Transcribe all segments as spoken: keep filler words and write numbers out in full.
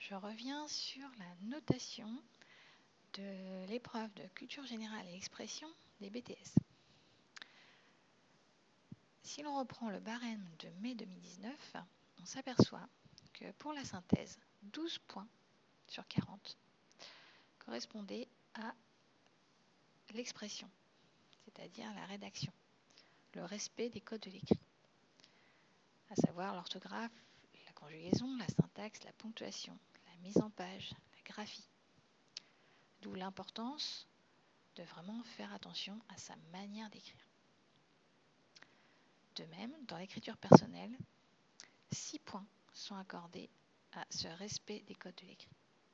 je reviens sur la notation de l'épreuve de culture générale et expression des B T S. Si l'on reprend le barème de mai deux mille dix-neuf, on s'aperçoit que pour la synthèse, douze points sur quarante correspondaient à l'expression, c'est-à-dire la rédaction, le respect des codes de l'écrit, à savoir l'orthographe, la conjugaison, la syntaxe, la ponctuation, la mise en page, la graphie. D'où l'importance de vraiment faire attention à sa manière d'écrire. De même, dans l'écriture personnelle, six points sont accordés à ce respect des codes de l'écrit.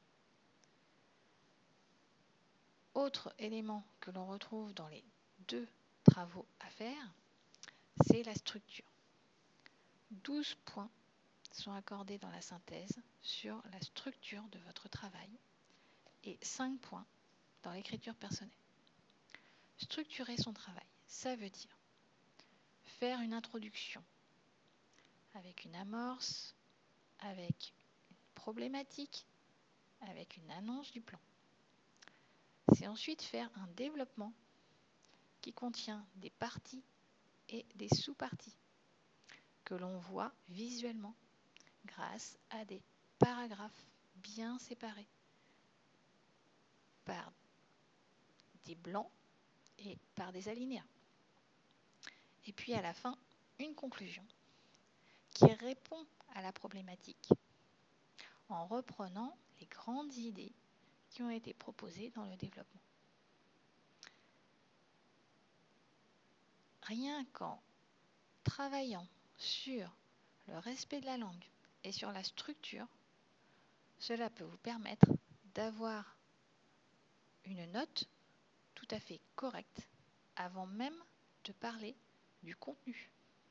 Autre élément que l'on retrouve dans les deux travaux à faire, c'est la structure. douze points sont accordés dans la synthèse sur la structure de votre travail et cinq points dans l'écriture personnelle. Structurer son travail, ça veut dire faire une introduction avec une amorce, avec une problématique, avec une annonce du plan. C'est ensuite faire un développement qui contient des parties et des sous-parties que l'on voit visuellement grâce à des paragraphes bien séparés par des blancs et par des alinéas. Et puis à la fin, une conclusion qui répond à la problématique en reprenant les grandes idées qui ont été proposées dans le développement. Rien qu'en travaillant sur le respect de la langue et sur la structure, cela peut vous permettre d'avoir une note tout à fait correcte avant même de parler du contenu.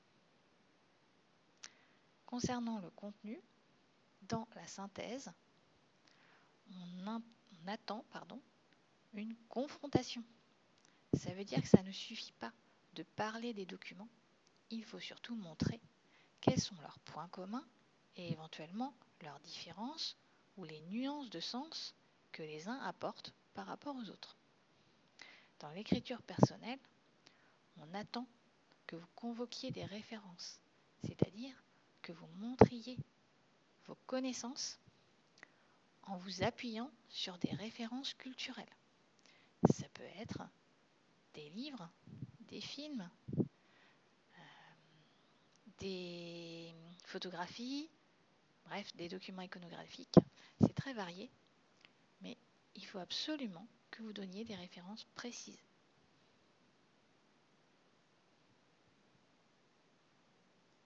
Concernant le contenu, dans la synthèse, on, in, on attend pardon, une confrontation. Ça veut dire que ça ne suffit pas de parler des documents, il faut surtout montrer quels sont leurs points communs et éventuellement leurs différences ou les nuances de sens que les uns apportent par rapport aux autres. Dans l'écriture personnelle, on attend que vous convoquiez des références, c'est-à-dire que vous montriez vos connaissances en vous appuyant sur des références culturelles. Ça peut être des livres, des films, euh, des photographies, bref, des documents iconographiques. C'est très varié, mais il faut absolument que vous donniez des références précises.